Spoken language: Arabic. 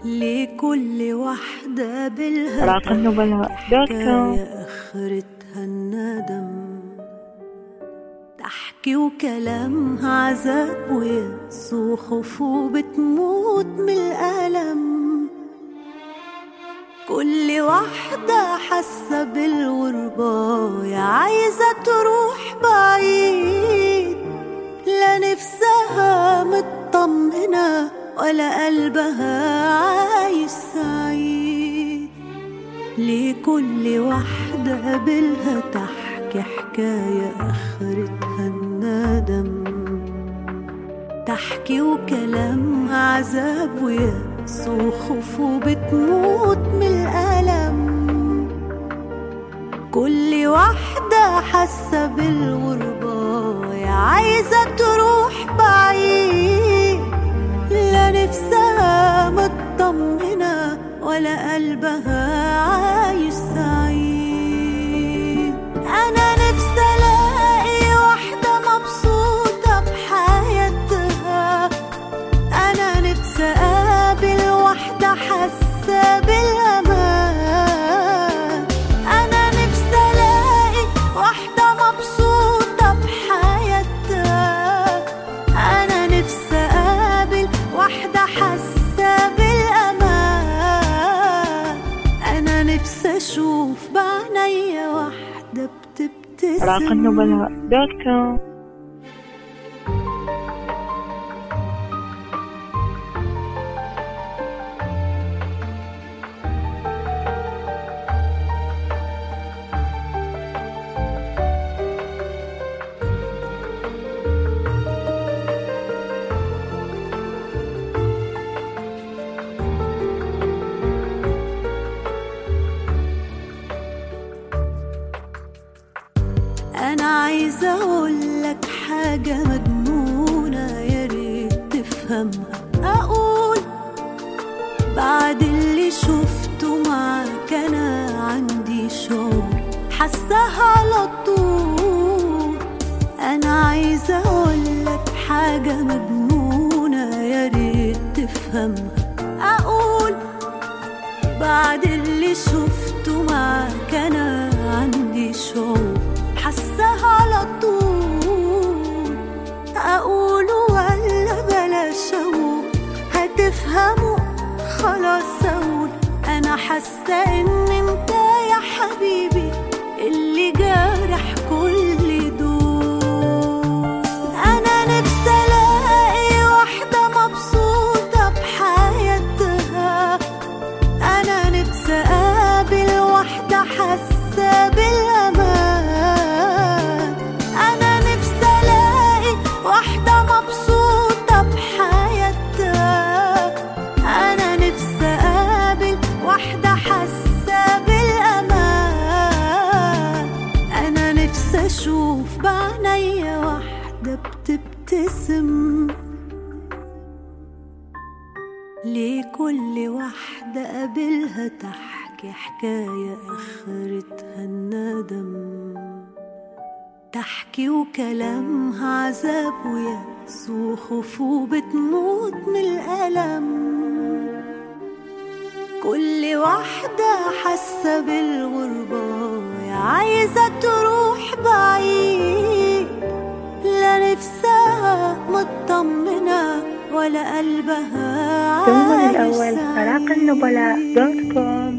لكل واحدة عراق النبلاء حكاية آخرتها الندم، تحكي وكلامها عذاب ويأس وخوف وبتموت من الألم. كل واحدة حاسة بالغربة يا عايزة تروح بعيد، لا نفسها مطمنة ولا قلبها عايش سعيد. لكل واحدة قبلها تحكي حكاية آخرتها الندم، تحكي وكلامها عذاب ويأس وخوف وبتموت من الألم. كل واحدة حاسة بالغربة يا عايزة تروح بعيد، لا نفسها مطمنة ولا قلبها عايش سعيد. أنا نفسي ألاقي واحدة مبسوطة بحياتها، أنا نفسي أقابل واحدة حاسة بالأمان. أنا نفسي ألاقي واحدة مبسوطة بحياتها، أنا نفسي أقابل واحدة حاسة بالأمان. أنا نفسي أشوف بعينيا واحدة بتبتسم. عراق النبلاء.com. أنا عايزة أقولك حاجة مجنونة يا ريت تفهمها. أقول بعد اللي شفته معاك أنا عندي شعور حاساها على طول. أنا عايزة أقولك حاجة مجنونة يا ريت تفهمها. أقول بعد اللي شفته معاك أنا عندي شعور حاساها على طول. أقول ولا بلاش أقول، هتفهموا خلاص. أقول أنا حاسة إن أنت يا حبيبي اللي جارح كل دول. أنا نفسي ألاقي واحدة مبسوطة بحياتها، أنا نفسي أقابل واحدة حاسة بالأمان. أنا نفسي ألاقي واحدة مبسوطة بحياتها، أنا نفسي أقابل واحدة حاسة بالأمان. أنا نفسي أشوف بعينيا واحدة بتبتسم. لكل واحدة قبلها تحكي حكاية آخرتها الندم، تحكي وكلامها عذاب ويأس وخوف وبتموت من الألم. كل واحدة حاسة بالغربة يا عايزة تروح بعيد، لا نفسها مطمنة ولا قلبها عايش الأول عراق النبلاء.com.